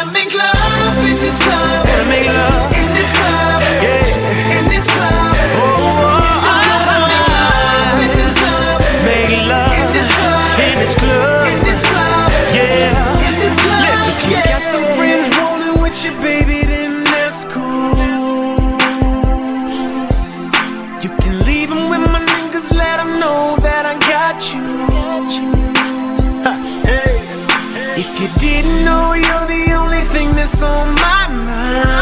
make love in this club. Wanna make love in this club. Yeah. In this club. Make love in this club. In this club. Yeah. In this club. Listen, you got some friends rolling with you, baby, then that's cool. You can leave them with my niggas, let them know that I got you. Hey. If you didn't know, you're the only thing that's on my mind.